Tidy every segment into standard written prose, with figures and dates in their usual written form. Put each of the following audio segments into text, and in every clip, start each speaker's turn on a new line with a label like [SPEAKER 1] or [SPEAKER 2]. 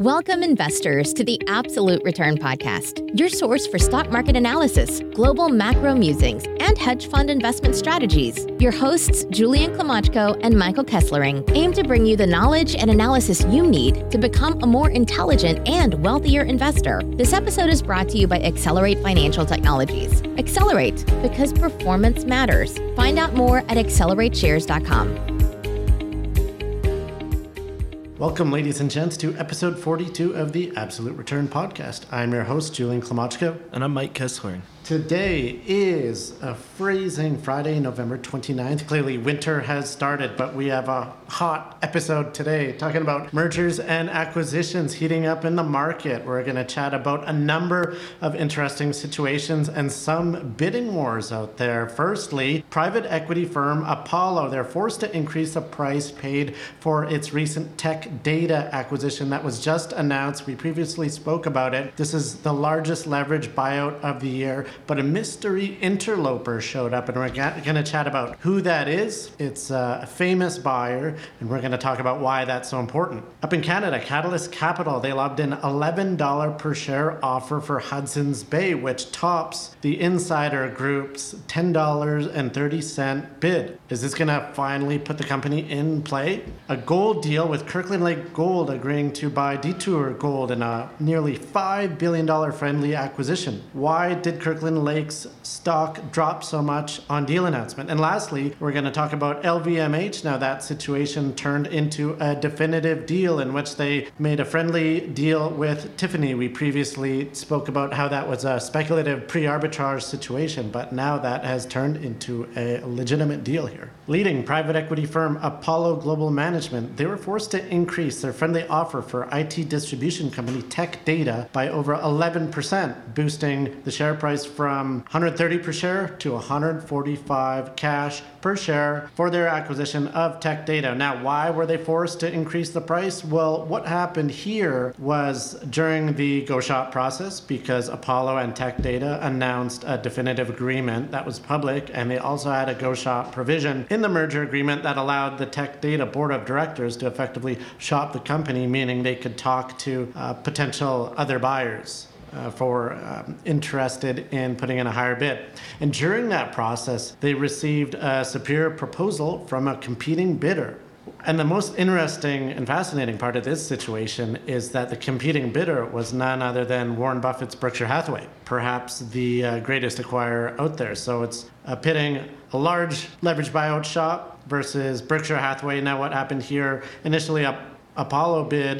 [SPEAKER 1] Welcome, investors, to the Absolute Return Podcast, your source for stock market analysis, global macro musings, and hedge fund investment strategies. Your hosts, Julian Klimachko and Michael Kesslering, aim to bring you the knowledge and analysis you need to become a more intelligent and wealthier investor. This episode is brought to you by Accelerate Financial Technologies. Accelerate, because performance matters. Find out more at accelerateshares.com.
[SPEAKER 2] Welcome, ladies and gents, to episode 42 of the Absolute Return Podcast. I'm your host, Julian Klimachko.
[SPEAKER 3] And I'm Mike Kesslering.
[SPEAKER 2] Today is a freezing Friday, November 29th. Clearly, winter has started, but we have a hot episode today talking about mergers and acquisitions heating up in the market. We're going to chat about a number of interesting situations and some bidding wars out there. Firstly, private equity firm Apollo. They're forced to increase the price paid for its recent tech data acquisition that was just announced. We previously spoke about it. This is the largest leverage buyout of the year. But a mystery interloper showed up, and we're going to chat about who that is. It's a famous buyer, and we're going to talk about why that's so important. Up in Canada, Catalyst Capital, they lobbed in $11 per share offer for Hudson's Bay, which tops the Insider Group's $10.30 bid. Is this going to finally put the company in play? A gold deal with Kirkland Lake Gold agreeing to buy Detour Gold in a nearly $5 billion friendly acquisition. Why did Kirkland Lake's stock drop so much on deal announcement? And lastly, we're going to talk about LVMH. Now that situation turned into a definitive deal in which they made a friendly deal with Tiffany. We previously spoke about how that was a speculative pre-arbitrage situation, but now that has turned into a legitimate deal here. Leading private equity firm Apollo Global Management, they were forced to increase their friendly offer for IT distribution company Tech Data by over 11%, boosting the share price from 130 per share to 145 cash per share for their acquisition of Tech Data. Now, why were they forced to increase the price? Well, what happened here was during the go-shop process, because Apollo and Tech Data announced a definitive agreement that was public, and they also had a go-shop provision in the merger agreement that allowed the Tech Data board of directors to effectively shop the company, meaning they could talk to potential other buyers. Interested in putting in a higher bid. And during that process, they received a superior proposal from a competing bidder. And the most interesting and fascinating part of this situation is that the competing bidder was none other than Warren Buffett's Berkshire Hathaway, perhaps the greatest acquirer out there. So it's pitting a large leverage buyout shop versus Berkshire Hathaway. Now what happened here, initially Apollo bid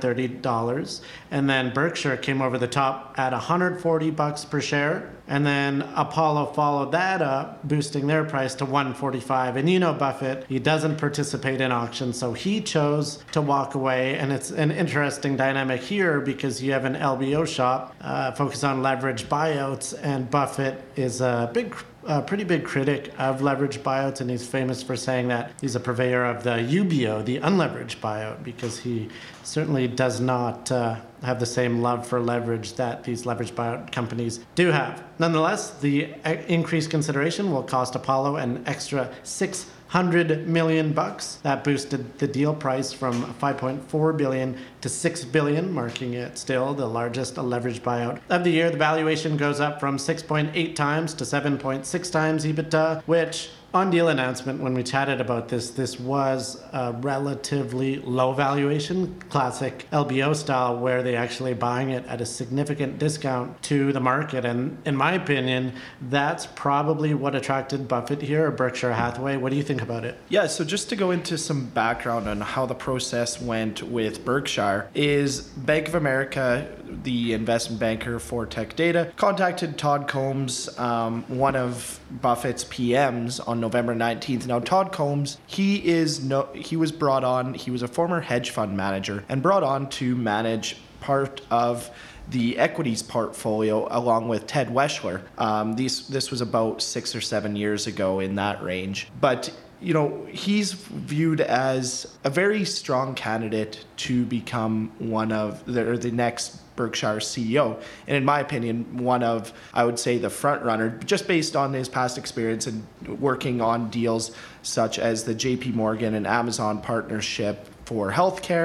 [SPEAKER 2] $130, and then Berkshire came over the top at $140 per share, and then Apollo followed that up, boosting their price to $145. And you know Buffett, he doesn't participate in auctions, so he chose to walk away. And it's an interesting dynamic here because you have an LBO shop focused on leverage buyouts, and Buffett is a pretty big critic of leverage buyouts, and he's famous for saying that he's a purveyor of the UBO, the unleveraged buyout, because he certainly does not have the same love for leverage that these leveraged buyout companies do have. Nonetheless, the increased consideration will cost Apollo an extra $600 million. That boosted the deal price from $5.4 billion to $6 billion, marking it still the largest leveraged buyout of the year. The valuation goes up from 6.8 times to 7.6 times EBITDA, which on deal announcement, when we chatted about this was a relatively low valuation, classic LBO style, where they actually buying it at a significant discount to the market. And in my opinion, that's probably what attracted Buffett here, or Berkshire Hathaway. What do you think about it?
[SPEAKER 3] Yeah, so just to go into some background on how the process went with Berkshire, is Bank of America, the investment banker for Tech Data, contacted Todd Combs, one of Buffett's PMs, on November 19th. Now, Todd Combs, he was brought on, he was a former hedge fund manager and brought on to manage part of the equities portfolio along with Ted Weschler. This was about 6 or 7 years ago, in that range. But you know, he's viewed as a very strong candidate to become one of the next Berkshire CEO. And in my opinion, one of, I would say, the front runner, just based on his past experience and working on deals such as the JP Morgan and Amazon partnership for healthcare,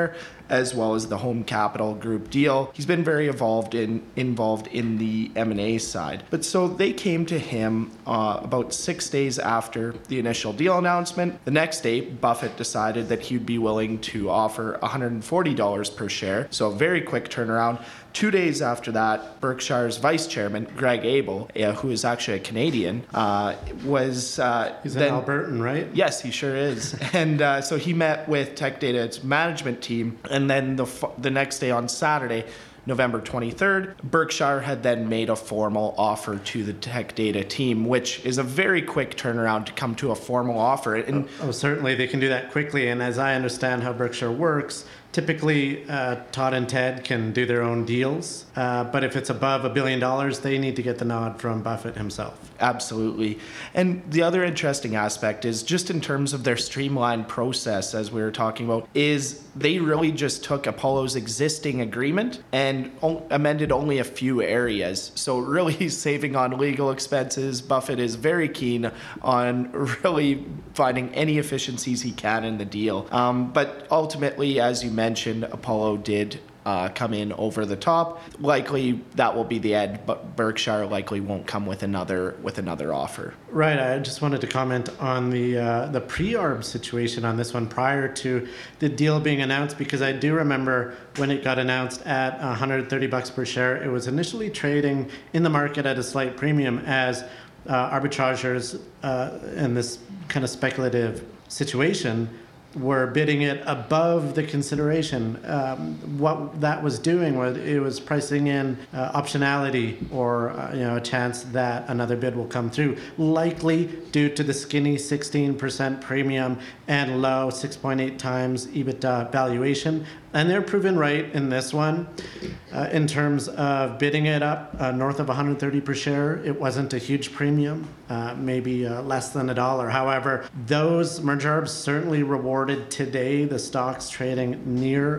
[SPEAKER 3] as well as the Home Capital Group deal. He's been very involved in the M&A side. But so they came to him about 6 days after the initial deal announcement. The next day, Buffett decided that he'd be willing to offer $140 per share. So a very quick turnaround. 2 days after that, Berkshire's vice chairman, Greg Abel, who is actually a Canadian, was...
[SPEAKER 2] He's an Albertan, right?
[SPEAKER 3] Yes, he sure is. And so he met with Tech Data's management team. And then the next day on Saturday, November 23rd, Berkshire had then made a formal offer to the Tech Data team, which is a very quick turnaround to come to a formal offer. And
[SPEAKER 2] certainly they can do that quickly. And as I understand how Berkshire works, typically Todd and Ted can do their own deals. But if it's above $1 billion, they need to get the nod from Buffett himself.
[SPEAKER 3] Absolutely. And the other interesting aspect is just in terms of their streamlined process, as we were talking about, is they really just took Apollo's existing agreement and amended only a few areas. So really saving on legal expenses. Buffett is very keen on really finding any efficiencies he can in the deal. But ultimately, as you mentioned, Apollo did come in over the top. Likely that will be the end, but Berkshire likely won't come with another offer.
[SPEAKER 2] Right. I just wanted to comment on the pre-arb situation on this one prior to the deal being announced, because I do remember when it got announced at $130 per share, it was initially trading in the market at a slight premium as arbitrageurs in this kind of speculative situation were bidding it above the consideration. What that was doing was it was pricing in optionality or a chance that another bid will come through, likely due to the skinny 16% premium and low 6.8 times EBITDA valuation. And they're proven right in this one. In terms of bidding it up north of 130 per share, it wasn't a huge premium, maybe less than $1. However, those merger arbs certainly rewarded today. The stock's trading near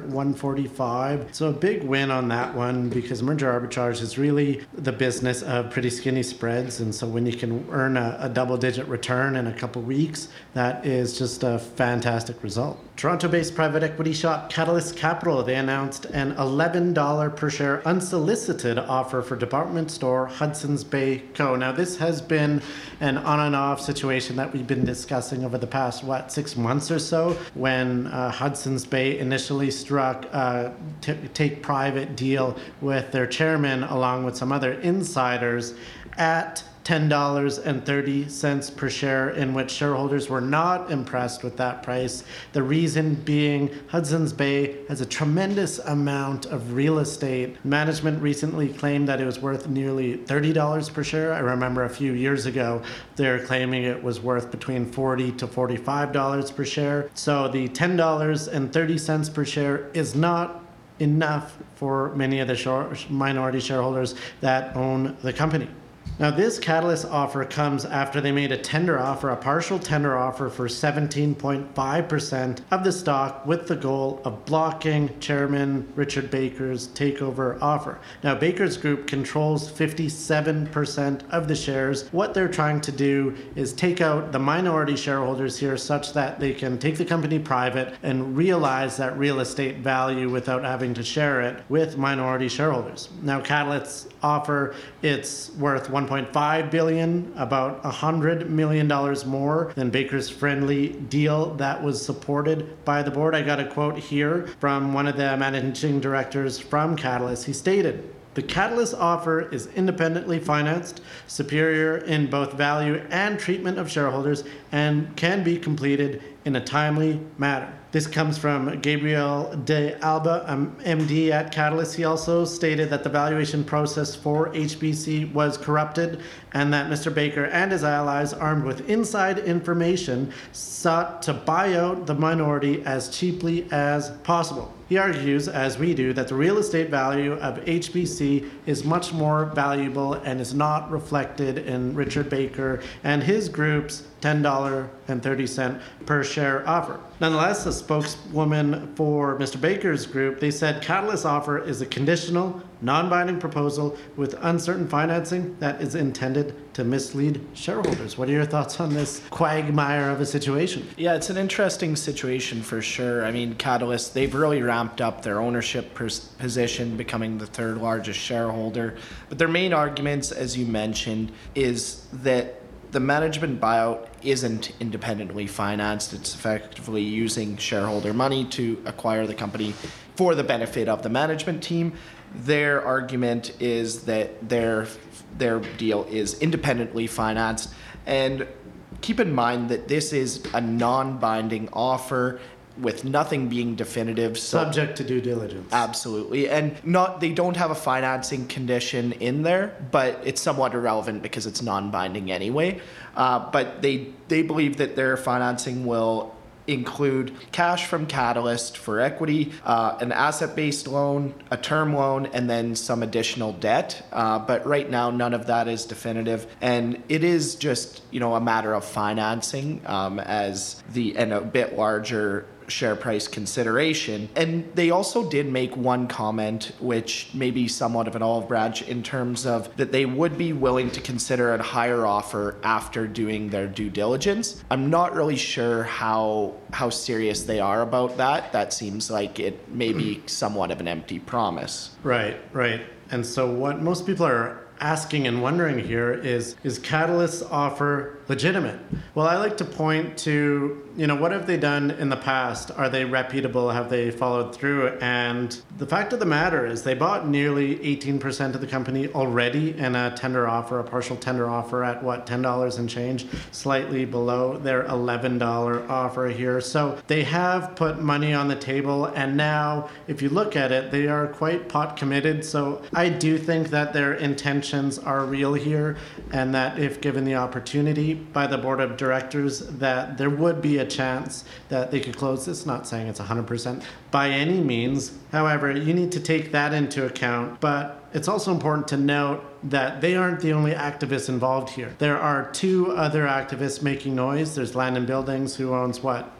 [SPEAKER 2] 145. So a big win on that one, because merger arbitrage is really the business of pretty skinny spreads. And so when you can earn a double-digit return in a couple weeks, that is just a fantastic result. Toronto-based private equity shop Catalyst Capital, they announced an $11 per share unsolicited offer for department store Hudson's Bay Co. Now, this has been an on and off situation that we've been discussing over the past, 6 months or so, when Hudson's Bay initially struck a take private deal with their chairman along with some other insiders at $10.30 per share, in which shareholders were not impressed with that price. The reason being Hudson's Bay has a tremendous amount of real estate. Management recently claimed that it was worth nearly $30 per share. I remember a few years ago they're claiming it was worth between $40 to $45 per share. So the $10.30 per share is not enough for many of the minority shareholders that own the company. Now, this Catalyst offer comes after they made a partial tender offer for 17.5% of the stock, with the goal of blocking Chairman Richard Baker's takeover offer. Now, Baker's group controls 57% of the shares. What they're trying to do is take out the minority shareholders here such that they can take the company private and realize that real estate value without having to share it with minority shareholders. Now, Catalyst's offer, it's worth $1.5 billion, about $100 million more than Baker's friendly deal that was supported by the board. I got a quote here from one of the managing directors from Catalyst. He stated, "The Catalyst offer is independently financed, superior in both value and treatment of shareholders, and can be completed in a timely manner." This comes from Gabriel de Alba, MD at Catalyst. He also stated that the valuation process for HBC was corrupted and that Mr. Baker and his allies, armed with inside information, sought to buy out the minority as cheaply as possible. He argues, as we do, that the real estate value of HBC is much more valuable and is not reflected in Richard Baker and his group's $10.30 per share offer. Nonetheless, a spokeswoman for Mr. Baker's group, they said Catalyst's offer is a conditional, non-binding proposal with uncertain financing that is intended to mislead shareholders. What are your thoughts on this quagmire of a situation?
[SPEAKER 3] Yeah, it's an interesting situation for sure. I mean, Catalyst, they've really ramped up their ownership position, becoming the third largest shareholder. But their main arguments, as you mentioned, is that the management buyout isn't independently financed. It's effectively using shareholder money to acquire the company for the benefit of the management team. Their argument is that their deal is independently financed. And keep in mind that this is a non-binding offer with nothing being definitive.
[SPEAKER 2] Subject to due diligence.
[SPEAKER 3] Absolutely. And they don't have a financing condition in there, but it's somewhat irrelevant because it's non-binding anyway. But they believe that their financing will include cash from Catalyst for equity, an asset-based loan, a term loan, and then some additional debt. But right now, none of that is definitive. And it is just, a matter of financing and a bit larger share price consideration. And they also did make one comment, which may be somewhat of an olive branch, in terms of that they would be willing to consider a higher offer after doing their due diligence. I'm not really sure how serious they are about that. That seems like it may be somewhat of an empty promise.
[SPEAKER 2] Right. And so what most people are asking and wondering here is Catalyst's offer legitimate? Well, I like to point to, what have they done in the past? Are they reputable? Have they followed through? And the fact of the matter is they bought nearly 18% of the company already in a tender offer, a partial tender offer at $10 and change, slightly below their $11 offer here. So they have put money on the table, and now if you look at it, they are quite pot committed. So I do think that their intentions are real here, and that if given the opportunity by the board of directors, that there would be a chance that they could close this. Not saying it's 100% by any means. However, you need to take that into account. But it's also important to note that they aren't the only activists involved here. There are two other activists making noise. There's Land and Buildings, who owns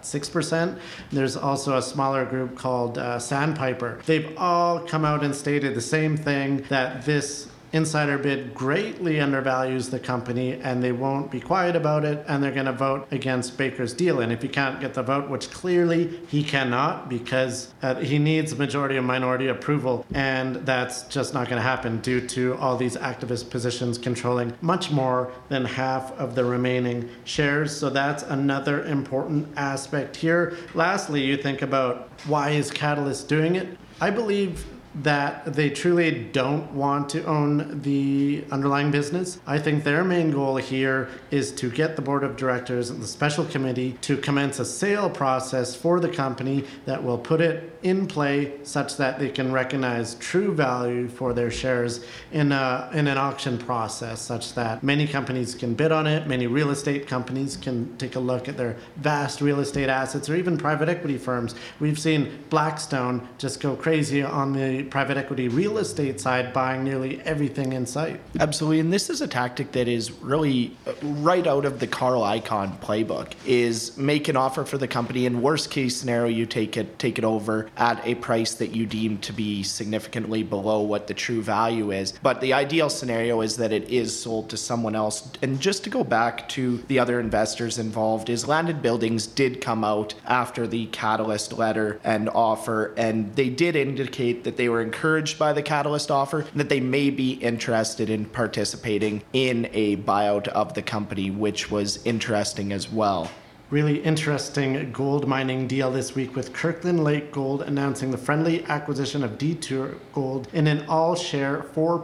[SPEAKER 2] 6%. There's also a smaller group called Sandpiper. They've all come out and stated the same thing, that this insider bid greatly undervalues the company, and they won't be quiet about it, and they're going to vote against Baker's deal. And if he can't get the vote, which clearly he cannot, because he needs majority and minority approval, and that's just not going to happen due to all these activist positions controlling much more than half of the remaining shares. So that's another important aspect here. Lastly, you think about, why is Catalyst doing it? I believe that they truly don't want to own the underlying business. I think their main goal here is to get the board of directors and the special committee to commence a sale process for the company that will put it in play such that they can recognize true value for their shares in an auction process, such that many companies can bid on it, many real estate companies can take a look at their vast real estate assets, or even private equity firms. We've seen Blackstone just go crazy on the private equity real estate side, buying nearly everything in sight.
[SPEAKER 3] Absolutely, and this is a tactic that is really right out of the Carl Icahn playbook, is make an offer for the company. In worst case scenario, you take it over at a price that you deem to be significantly below what the true value is. But the ideal scenario is that it is sold to someone else. And just to go back to the other investors involved, is Land and Buildings did come out after the Catalyst letter and offer, and they did indicate that they were encouraged by the Catalyst offer, and that they may be interested in participating in a buyout of the company, which was interesting as well.
[SPEAKER 2] Really interesting gold mining deal this week, with Kirkland Lake Gold announcing the friendly acquisition of Detour Gold in an all-share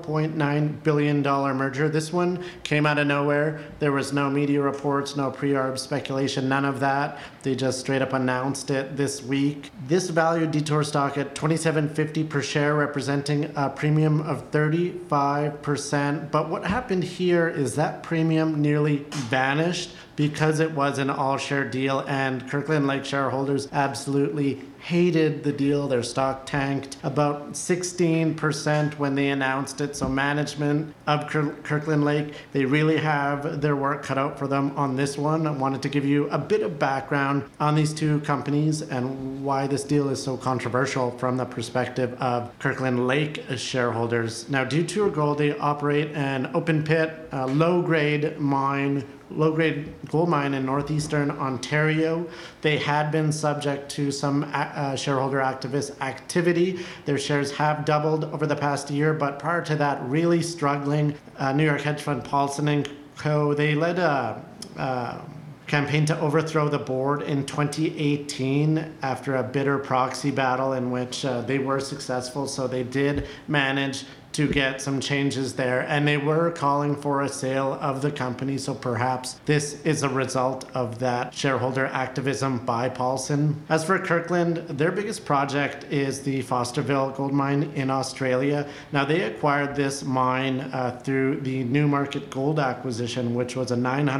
[SPEAKER 2] $4.9 billion merger. This one came out of nowhere. There was no media reports, no pre-arb speculation, none of that. They just straight up announced it this week. This valued Detour stock at $27.50 per share, representing a premium of 35%. But what happened here is that premium nearly vanished because it was an all-share deal, and Kirkland Lake shareholders absolutely hated the deal. Their stock tanked about 16% when they announced it. So management of Kirkland Lake, they really have their work cut out for them on this one. I wanted to give you a bit of background on these two companies and why this deal is so controversial from the perspective of Kirkland Lake shareholders. Now, Detour Gold, they operate an open pit, low-grade gold mine in northeastern Ontario. They had been subject to some shareholder activist activity. Their shares have doubled over the past year, but prior to that, really struggling. New York hedge fund Paulson & Co., they led a campaign to overthrow the board in 2018 after a bitter proxy battle in which they were successful. So they did manage to get some changes there, and they were calling for a sale of the company. So perhaps this is a result of that shareholder activism by Paulson. As for Kirkland, their biggest project is the Fosterville gold mine in Australia. Now, they acquired this mine through the Newmarket Gold acquisition, which was a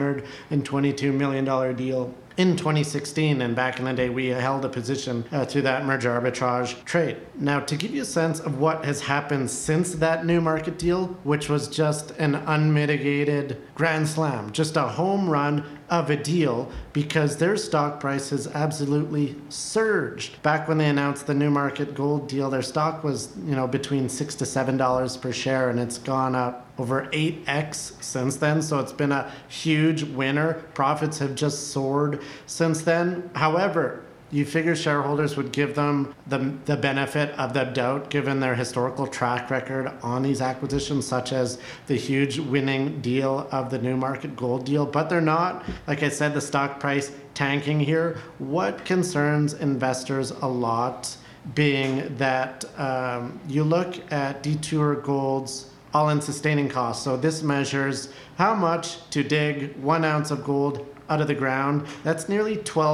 [SPEAKER 2] $922 million deal in 2016, and back in the day we held a position to that merger arbitrage trade. Now, to give you a sense of what has happened since that Newmarket deal, which was just an unmitigated grand slam, just a home run of a deal, because their stock price has absolutely surged. Back when they announced the Newmarket Gold deal, their stock was, between $6 to $7 per share, and it's gone up over 8x since then. So it's been a huge winner. Profits have just soared since then. However, you figure shareholders would give them the benefit of the doubt given their historical track record on these acquisitions, such as the huge winning deal of the Newmarket Gold deal. But they're not, like I said, the stock price tanking here. What concerns investors a lot being that you look at Detour Gold's all-in sustaining costs. So this measures how much to dig 1 ounce of gold out of the ground. That's nearly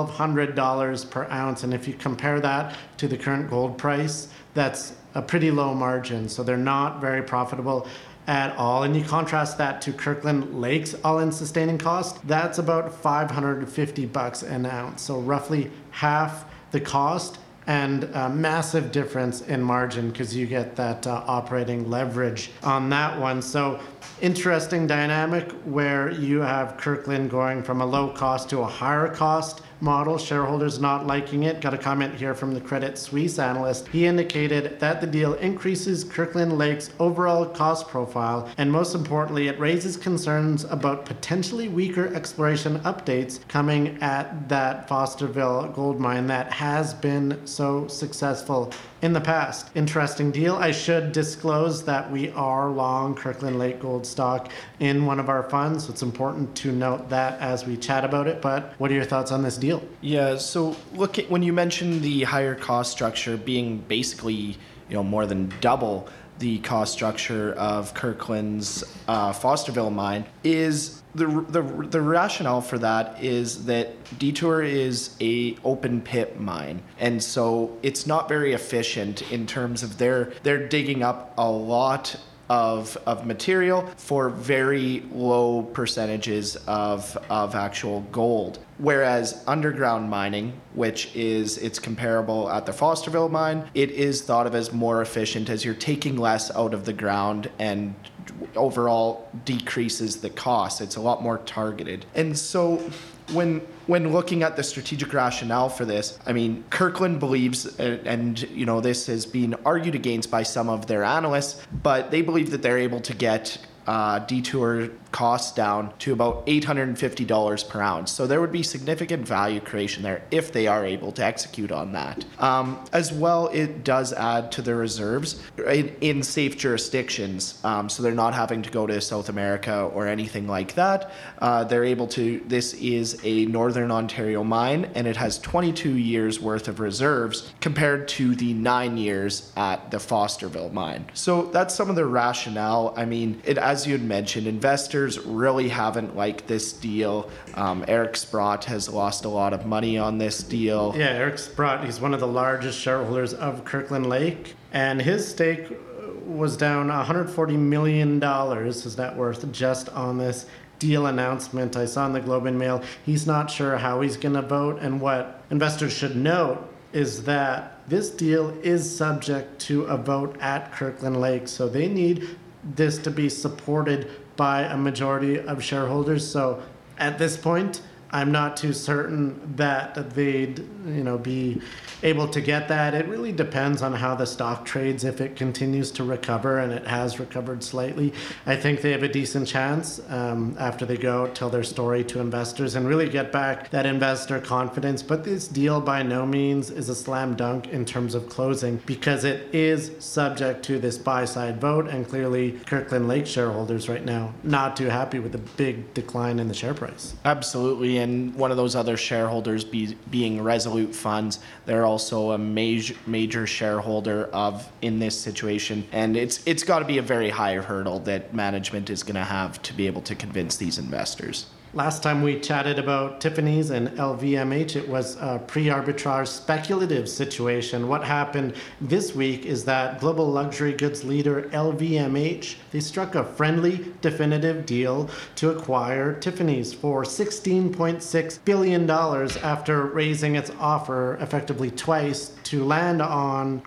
[SPEAKER 2] $1,200 per ounce. And if you compare that to the current gold price, that's a pretty low margin. So they're not very profitable at all. And you contrast that to Kirkland Lake's all-in sustaining cost, that's about $550 an ounce. So roughly half the cost, and a massive difference in margin because you get that operating leverage on that one. So interesting dynamic where you have Kirkland going from a low cost to a higher cost model, shareholders not liking it. Got a comment here from the Credit Suisse analyst. He indicated that the deal increases Kirkland Lake's overall cost profile, and most importantly, it raises concerns about potentially weaker exploration updates coming at that Fosterville gold mine that has been so successful in the past. Interesting deal. I should disclose that we are long Kirkland Lake Gold stock in one of our funds, so it's important to note that as we chat about it. But what are your thoughts on this deal?
[SPEAKER 3] Yeah, so look at when you mentioned the higher cost structure being basically, more than double the cost structure of Kirkland's Fosterville mine, is the rationale for that is that Detour is a open pit mine, and so it's not very efficient in terms of they're digging up a lot of material for very low percentages of actual gold. Whereas underground mining, which it's comparable at the Fosterville mine, it is thought of as more efficient as you're taking less out of the ground and overall decreases the cost. It's a lot more targeted. And so when looking at the strategic rationale for this, I mean, Kirkland believes, and this has been argued against by some of their analysts, but they believe that they're able to get Detour costs down to about $850 per ounce. So there would be significant value creation there if they are able to execute on that. As well, it does add to their reserves in safe jurisdictions. So they're not having to go to South America or anything like that. They're able to, this is a Northern Ontario mine, and it has 22 years worth of reserves compared to the 9 years at the Fosterville mine. So that's some of the rationale. I mean, as you had mentioned, investors really haven't liked this deal. Eric Sprott has lost a lot of money on this deal.
[SPEAKER 2] Yeah, Eric Sprott, he's one of the largest shareholders of Kirkland Lake, and his stake was down $140 million, his net worth, just on this deal announcement. I saw in the Globe and Mail, he's not sure how he's going to vote, and what investors should note is that this deal is subject to a vote at Kirkland Lake. So they need this to be supported by a majority of shareholders. So at this point, I'm not too certain that they'd, be able to get that. It really depends on how the stock trades. If it continues to recover, and it has recovered slightly, I think they have a decent chance after they go tell their story to investors and really get back that investor confidence. But this deal by no means is a slam dunk in terms of closing, because it is subject to this buy-side vote, and clearly Kirkland Lake shareholders right now not too happy with the big decline in the share price.
[SPEAKER 3] Absolutely, and one of those other shareholders being Resolute Funds, they're also a major shareholder in this situation, and it's got to be a very high hurdle that management is going to have to be able to convince these investors.
[SPEAKER 2] Last time we chatted about Tiffany's and LVMH, it was a pre-arbitrage speculative situation. What happened this week is that global luxury goods leader LVMH, they struck a friendly, definitive deal to acquire Tiffany's for $16.6 billion after raising its offer effectively twice to land on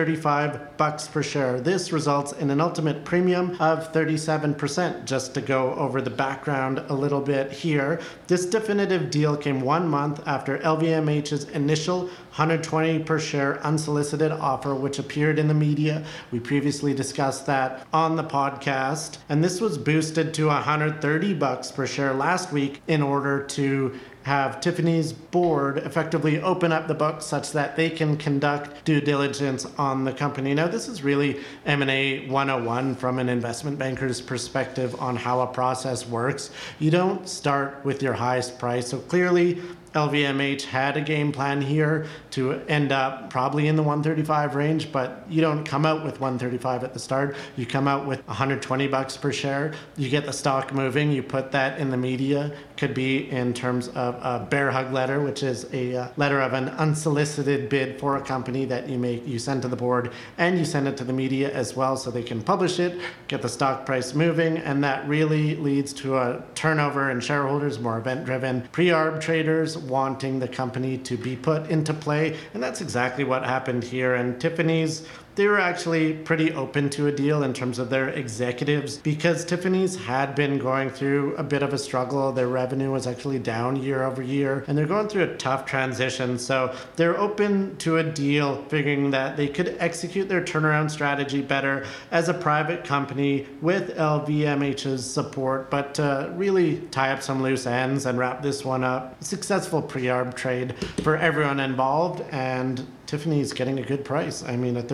[SPEAKER 2] $135 per share. This results in an ultimate premium of 37%. Just to go over the background a little bit here, this definitive deal came 1 month after LVMH's initial $120 per share unsolicited offer, which appeared in the media. We previously discussed that on the podcast, and this was boosted to $130 per share last week in order to have Tiffany's board effectively open up the books such that they can conduct due diligence on the company. Now, this is really M&A 101 from an investment banker's perspective on how a process works. You don't start with your highest price. So clearly, LVMH had a game plan here to end up probably in the 135 range, but you don't come out with 135 at the start. You come out with $120 per share. You get the stock moving. You put that in the media. Could be in terms of a bear hug letter, which is a letter of an unsolicited bid for a company that you send to the board, and you send it to the media as well so they can publish it, get the stock price moving, and that really leads to a turnover in shareholders, more event-driven pre-arb traders wanting the company to be put into play, and that's exactly what happened here. And Tiffany's, they were actually pretty open to a deal in terms of their executives, because Tiffany's had been going through a bit of a struggle. Their revenue was actually down year over year, and they're going through a tough transition. So they're open to a deal, figuring that they could execute their turnaround strategy better as a private company with LVMH's support, but really tie up some loose ends and wrap this one up. Successful pre-arb trade for everyone involved, and Tiffany's getting a good price. I mean, a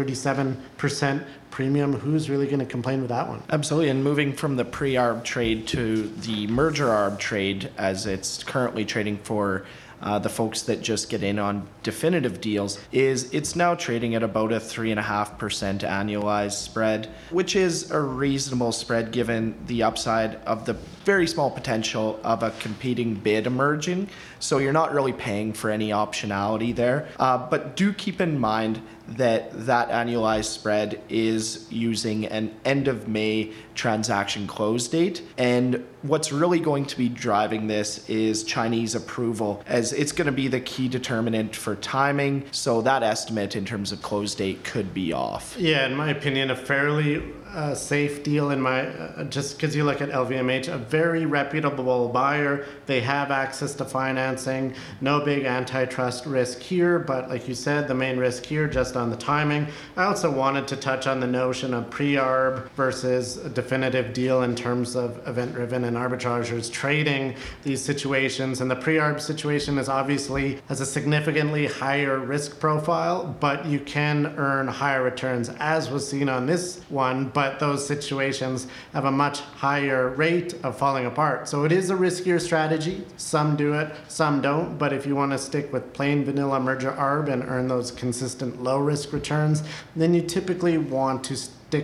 [SPEAKER 2] 37% premium. Who's really going to complain with that one?
[SPEAKER 3] Absolutely. And moving from the pre-arb trade to the merger arb trade, as it's currently trading for the folks that just get in on definitive deals, is it's now trading at about a 3.5% annualized spread, which is a reasonable spread given the upside of the very small potential of a competing bid emerging. So you're not really paying for any optionality there. But do keep in mind that annualized spread is using an end of May transaction close date. And what's really going to be driving this is Chinese approval, as it's going to be the key determinant for timing. So that estimate in terms of close date could be off.
[SPEAKER 2] Yeah, in my opinion, a fairly safe deal just because you look at LVMH, a very reputable buyer. They have access to financing, no big antitrust risk here, but like you said, the main risk here just on the timing. I also wanted to touch on the notion of pre-arb versus a definitive deal in terms of event-driven and arbitrageurs trading these situations. And the pre-arb situation has a significantly higher risk profile, but you can earn higher returns, as was seen on this one. But those situations have a much higher rate of falling apart. So it is a riskier strategy. Some do it, some don't. But if you want to stick with plain vanilla merger arb and earn those consistent low risk returns, then you typically want to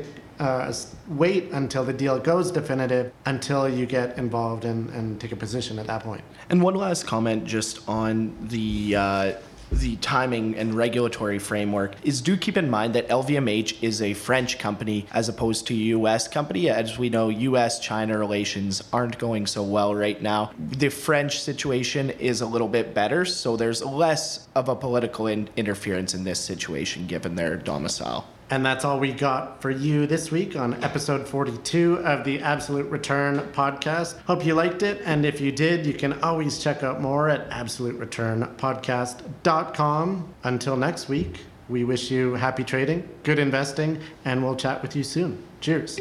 [SPEAKER 2] wait until the deal goes definitive, until you get involved and take a position at that point.
[SPEAKER 3] And one last comment just on the the timing and regulatory framework is do keep in mind that LVMH is a French company as opposed to a U.S. company. As we know, U.S.-China relations aren't going so well right now. The French situation is a little bit better, so there's less of a political interference in this situation given their domicile.
[SPEAKER 2] And that's all we got for you this week on episode 42 of the Absolute Return podcast. Hope you liked it. And if you did, you can always check out more at absolutereturnpodcast.com. Until next week, we wish you happy trading, good investing, and we'll chat with you soon. Cheers.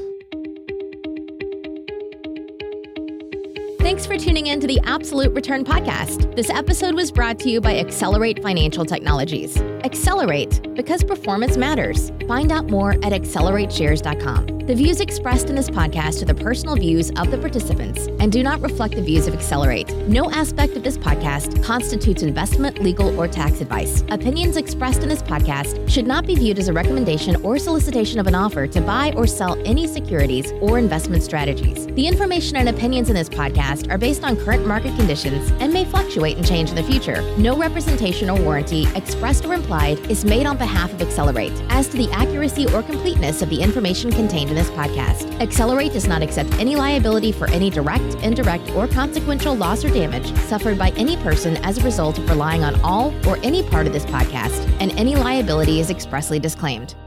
[SPEAKER 1] Thanks for tuning in to the Absolute Return Podcast. This episode was brought to you by Accelerate Financial Technologies. Accelerate, because performance matters. Find out more at accelerateshares.com. The views expressed in this podcast are the personal views of the participants and do not reflect the views of Accelerate. No aspect of this podcast constitutes investment, legal, or tax advice. Opinions expressed in this podcast should not be viewed as a recommendation or solicitation of an offer to buy or sell any securities or investment strategies. The information and opinions in this podcast are based on current market conditions and may fluctuate and change in the future. No representation or warranty, expressed or implied, is made on behalf of Accelerate as to the accuracy or completeness of the information contained in this podcast. Accelerate does not accept any liability for any direct, indirect, or consequential loss or damage suffered by any person as a result of relying on all or any part of this podcast, and any liability is expressly disclaimed.